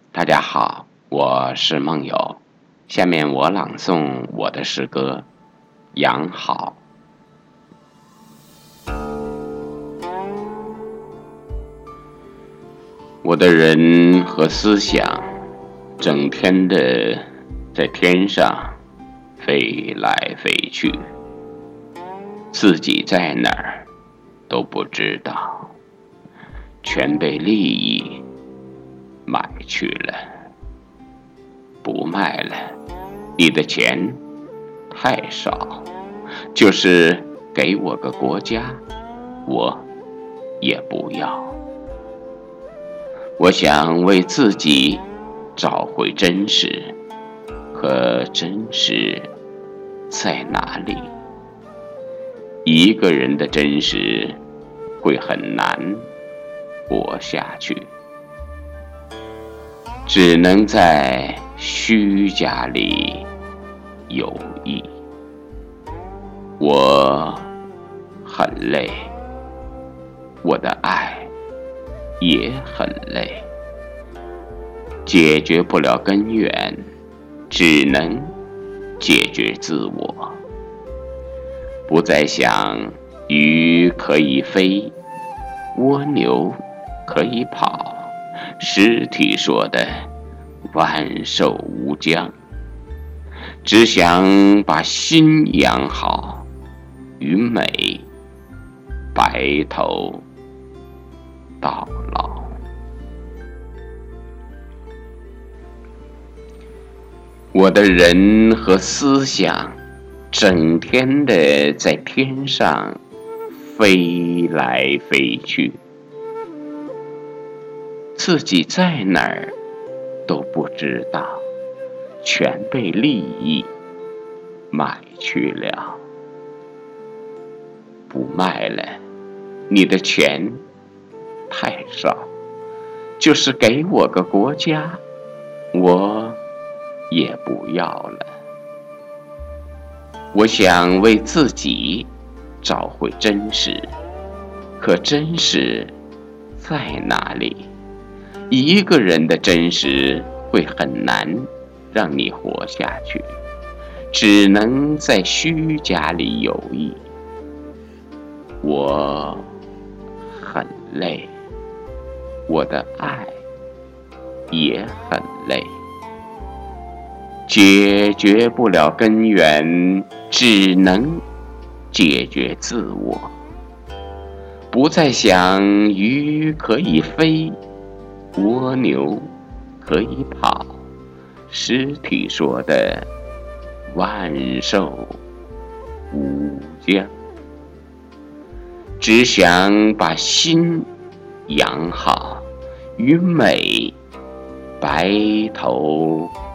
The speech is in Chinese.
大家好，我是梦友。下面我朗诵我的诗歌《养好》。我的人和思想整天的在天上飞来飞去，自己在哪儿都不知道，全被利益买去了。不卖了，你的钱太少，就是给我个国家，我也不要。我想为自己找回真实，可真实在哪里？一个人的真实会很难活下去，只能在虚假里有益。我很累，我的爱也很累，解决不了根源，只能解决自我。不再想鱼可以飞，蜗牛可以跑，尸体说的万寿无疆，只想把心养好，与美白头到老。我的人和思想整天的在天上飞来飞去，自己在哪儿都不知道，全被利益买去了。不卖了，你的钱太少，就是给我个国家，我也不要了。我想为自己找回真实，可真实在哪里？一个人的真实会很难让你活下去，只能在虚假里有益。我很累，我的爱也很累，解决不了根源，只能解决自我。不再想鱼可以飞，蜗牛可以跑，尸体说的万寿无疆，只想把心养好，与美白头